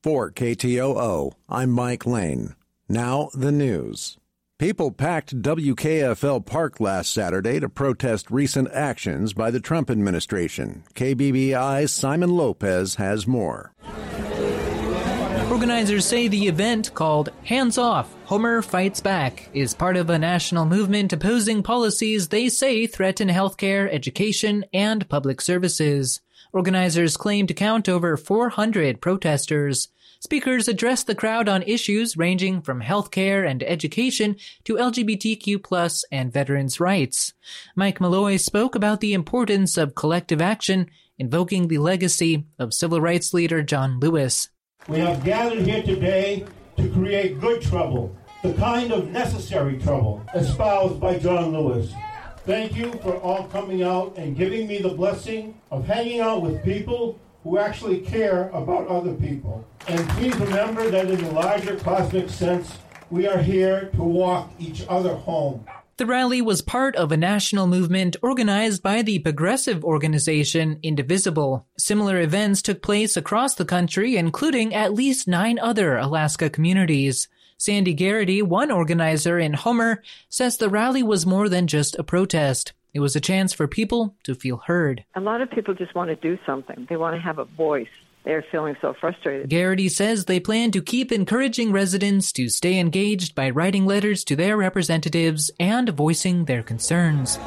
For KTOO, I'm Mike Lane. Now the news. People packed WKFL Park last Saturday to protest recent actions by the Trump administration. KBBI's Simon Lopez has more. Organizers say the event, called Hands Off, Homer Fights Back, is part of a national movement opposing policies they say threaten healthcare, education, and public services. Organizers claim to count over 400 protesters. Speakers addressed the crowd on issues ranging from healthcare and education to LGBTQ+ and veterans' rights. Mike Malloy spoke about the importance of collective action, invoking the legacy of civil rights leader John Lewis. We have gathered here today to create good trouble, the kind of necessary trouble espoused by John Lewis. Thank you for all coming out and giving me the blessing of hanging out with people who actually care about other people. And please remember that in the larger cosmic sense, we are here to walk each other home. The rally was part of a national movement organized by the progressive organization Indivisible. Similar events took place across the country, including at least 9 other Alaska communities. Sandy Garrity, one organizer in Homer, says the rally was more than just a protest. It was a chance for people to feel heard. A lot of people just want to do something. They want to have a voice. They're feeling so frustrated. Garrity says they plan to keep encouraging residents to stay engaged by writing letters to their representatives and voicing their concerns.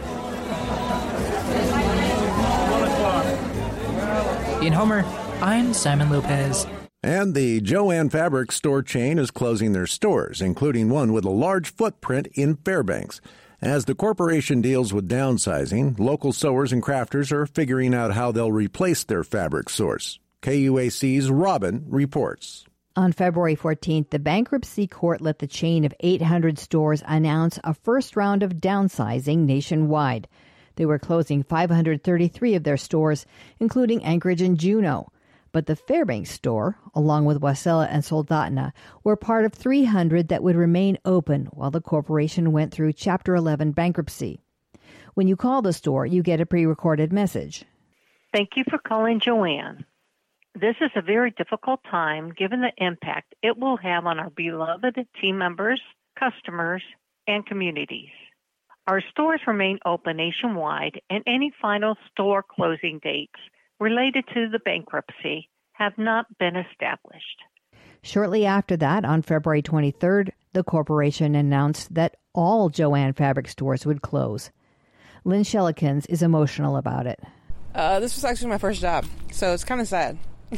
In Homer, I'm Simon Lopez. And the Jo-Ann Fabric store chain is closing their stores, including one with a large footprint in Fairbanks. As the corporation deals with downsizing, local sewers and crafters are figuring out how they'll replace their fabric source. KUAC's Robin reports. On February 14th, the bankruptcy court let the chain of 800 stores announce a first round of downsizing nationwide. They were closing 533 of their stores, including Anchorage and Juneau. But the Fairbanks store, along with Wasilla and Soldotna, were part of 300 that would remain open while the corporation went through Chapter 11 bankruptcy. When you call the store, you get a pre-recorded message. Thank you for calling Jo-Ann. This is a very difficult time given the impact it will have on our beloved team members, customers, and communities. Our stores remain open nationwide, and any final store closing dates related to the bankruptcy have not been established. Shortly after that, on February 23rd, the corporation announced that all Jo-Ann Fabric stores would close. Lynn Shellikins is emotional about it. This was actually my first job, so it's kind of sad.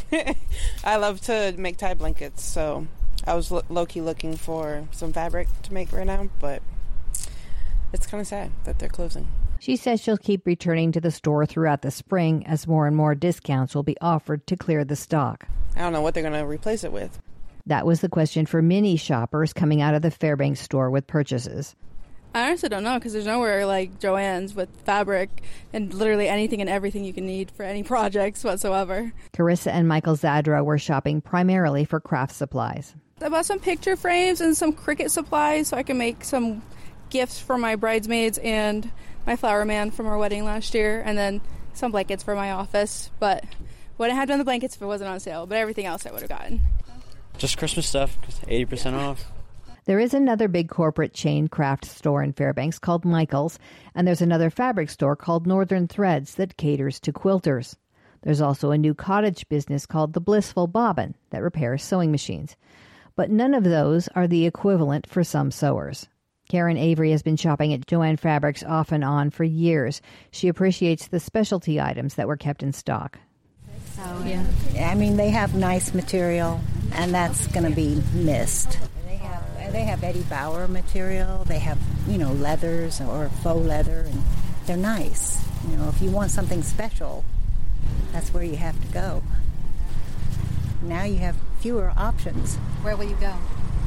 I love to make tie blankets, so I was low-key looking for some fabric to make right now, but it's kind of sad that they're closing. She says she'll keep returning to the store throughout the spring as more and more discounts will be offered to clear the stock. I don't know what they're going to replace it with. That was the question for many shoppers coming out of the Fairbanks store with purchases. I honestly don't know because there's nowhere like Jo-Ann's with fabric and literally anything and everything you can need for any projects whatsoever. Carissa and Michael Zadra were shopping primarily for craft supplies. I bought some picture frames and some Cricut supplies so I can make some gifts for my bridesmaids and my flower man from our wedding last year, and then some blankets for my office. But wouldn't have done the blankets if it wasn't on sale, but everything else I would have gotten. Just Christmas stuff, 80% off. There is another big corporate chain craft store in Fairbanks called Michael's, and there's another fabric store called Northern Threads that caters to quilters. There's also a new cottage business called The Blissful Bobbin that repairs sewing machines. But none of those are the equivalent for some sewers. Karen Avery has been shopping at Jo-Ann Fabrics off and on for years. She appreciates the specialty items that were kept in stock. Yeah. I mean, they have nice material, and that's going to be missed. They have Eddie Bauer material. They have, leathers or faux leather, and they're nice. If you want something special, that's where you have to go. Now you have fewer options. Where will you go?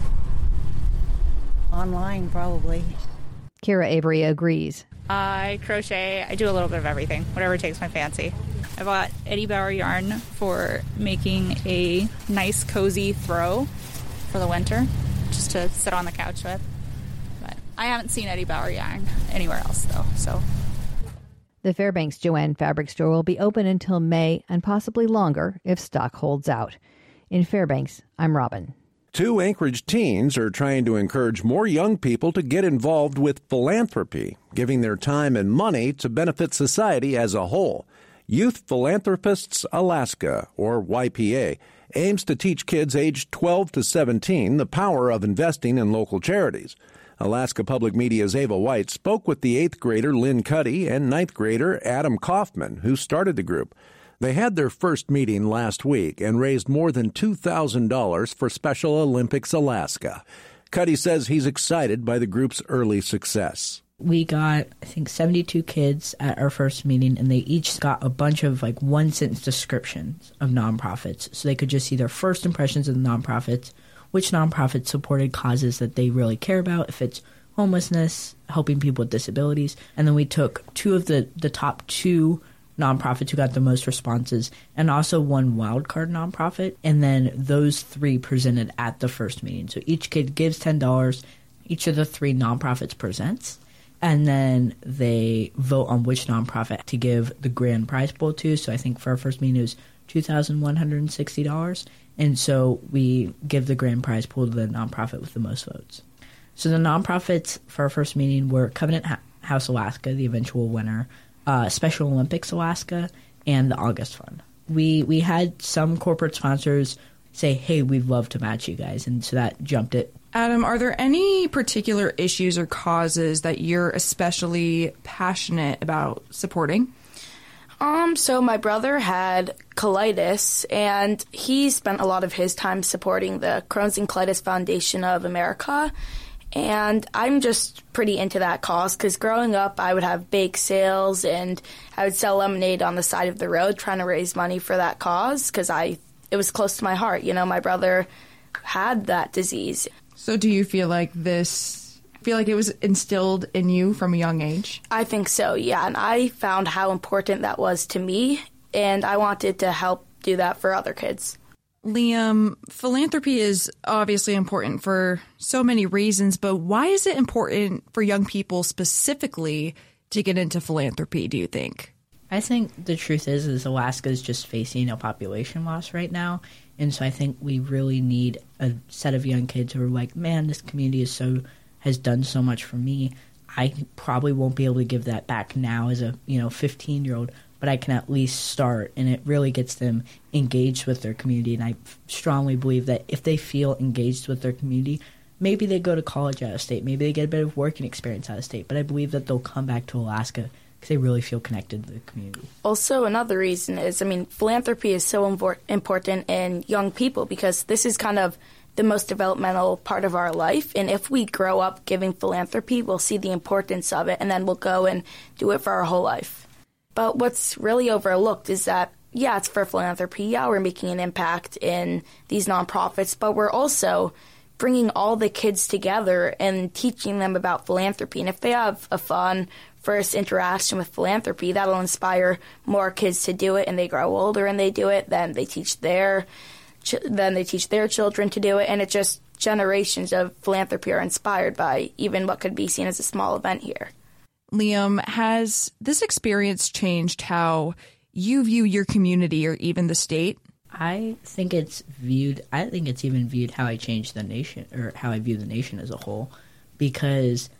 Online, probably. Kira Avery agrees. I crochet. I do a little bit of everything, whatever takes my fancy. I bought Eddie Bauer yarn for making a nice, cozy throw for the winter, just to sit on the couch with. But I haven't seen Eddie Bauer yarn anywhere else, though, so. The Fairbanks Jo-Ann Fabric store will be open until May and possibly longer if stock holds out. In Fairbanks, I'm Robin. 2 Anchorage teens are trying to encourage more young people to get involved with philanthropy, giving their time and money to benefit society as a whole. Youth Philanthropists Alaska, or YPA, aims to teach kids aged 12 to 17 the power of investing in local charities. Alaska Public Media's Ava White spoke with the 8th grader Lynn Cuddy and 9th grader Adam Kaufman, who started the group. They had their first meeting last week and raised more than $2,000 for Special Olympics Alaska. Cuddy says he's excited by the group's early success. We got, I think, 72 kids at our first meeting, and they each got a bunch of one-sentence descriptions of nonprofits. So they could just see their first impressions of the nonprofits, which nonprofits supported causes that they really care about, if it's homelessness, helping people with disabilities. And then we took 2 of the top 2 nonprofits who got the most responses, and also 1 wildcard nonprofit, and then those 3 presented at the first meeting. So each kid gives $10, each of the 3 nonprofits presents, and then they vote on which nonprofit to give the grand prize pool to. So I think for our first meeting it was $2,160, and so we give the grand prize pool to the nonprofit with the most votes. So the nonprofits for our first meeting were Covenant House Alaska, the eventual winner, Special Olympics Alaska, and the August Fund. We had some corporate sponsors say, hey, we'd love to match you guys, and so that jumped it. Adam, are there any particular issues or causes that you're especially passionate about supporting? So my brother had colitis, and he spent a lot of his time supporting the Crohn's and Colitis Foundation of America. And I'm just pretty into that cause because growing up, I would have bake sales and I would sell lemonade on the side of the road trying to raise money for that cause because it was close to my heart. You know, my brother had that disease. So do you feel like it was instilled in you from a young age? I think so, yeah. And I found how important that was to me, and I wanted to help do that for other kids. Liam, philanthropy is obviously important for so many reasons, but why is it important for young people specifically to get into philanthropy, do you think? I think the truth is Alaska is just facing a population loss right now, and so I think we really need a set of young kids who are like, man, this community has done so much for me. I probably won't be able to give that back now as a 15-year-old, but I can at least start, and it really gets them engaged with their community. And I strongly believe that if they feel engaged with their community, maybe they go to college out of state, maybe they get a bit of working experience out of state, but I believe that they'll come back to Alaska because they really feel connected to the community. Also, another reason is, philanthropy is so important in young people because this is kind of the most developmental part of our life. And if we grow up giving philanthropy, we'll see the importance of it, and then we'll go and do it for our whole life. But what's really overlooked is that, yeah, it's for philanthropy. Yeah, we're making an impact in these nonprofits, but we're also bringing all the kids together and teaching them about philanthropy. And if they have a fun first interaction with philanthropy, that'll inspire more kids to do it, and they grow older and they do it. Then they teach their children to do it, and it just generations of philanthropy are inspired by even what could be seen as a small event here. Liam, has this experience changed how you view your community or even the state? I think it's even viewed how I change the nation, or how I view the nation as a whole, because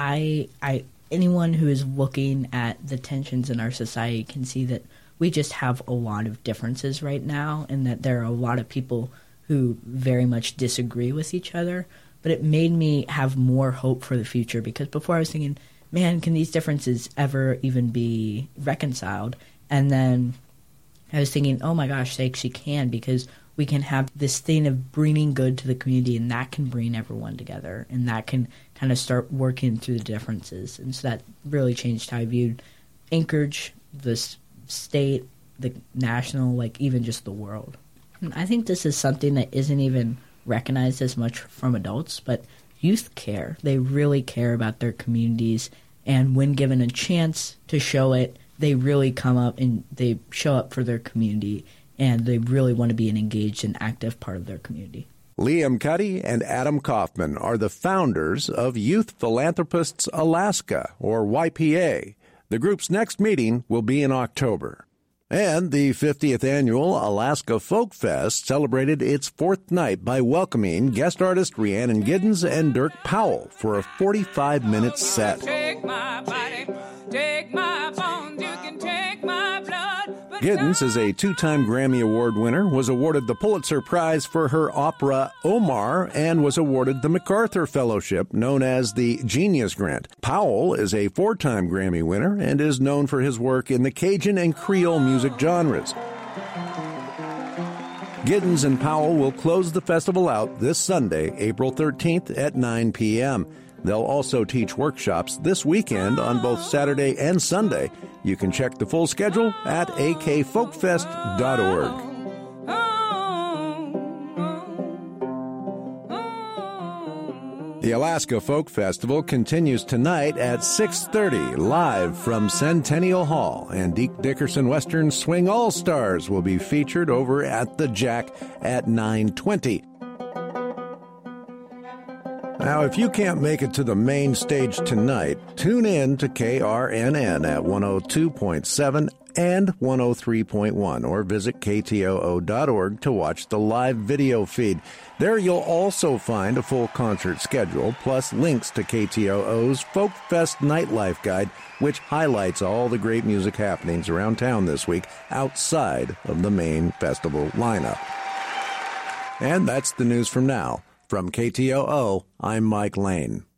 anyone who is looking at the tensions in our society can see that we just have a lot of differences right now, and that there are a lot of people who very much disagree with each other. But it made me have more hope for the future, because before I was thinking, man, can these differences ever even be reconciled? And then I was thinking, oh my gosh, they actually can, because we can have this thing of bringing good to the community, and that can bring everyone together, and that can kind of start working through the differences. And so that really changed how I viewed Anchorage, the state, the national, even just the world. And I think this is something that isn't even recognized as much from adults, but youth care. They really care about their communities, and when given a chance to show it, they really come up and they show up for their community, and they really want to be an engaged and active part of their community. Liam Cuddy and Adam Kaufman are the founders of Youth Philanthropists Alaska, or YPA. The group's next meeting will be in October. And the 50th annual Alaska Folk Fest celebrated its fourth night by welcoming guest artist Rhiannon Giddens and Dirk Powell for a 45-minute set. Take my body, take my bones, you can take my blood. Giddens is a two-time Grammy Award winner, was awarded the Pulitzer Prize for her opera Omar, and was awarded the MacArthur Fellowship, known as the Genius Grant. Powell is a four-time Grammy winner and is known for his work in the Cajun and Creole music genres. Giddens and Powell will close the festival out this Sunday, April 13th at 9 p.m. They'll also teach workshops this weekend on both Saturday and Sunday. You can check the full schedule at akfolkfest.org. The Alaska Folk Festival continues tonight at 6:30, live from Centennial Hall, and Deke Dickerson Western Swing All-Stars will be featured over at the Jack at 9:20. Now, if you can't make it to the main stage tonight, tune in to KRNN at 102.7 and 103.1, or visit ktoo.org to watch the live video feed. There you'll also find a full concert schedule, plus links to KTOO's Folk Fest Nightlife Guide, which highlights all the great music happenings around town this week outside of the main festival lineup. And that's the news from now. From KTOO, I'm Mike Lane.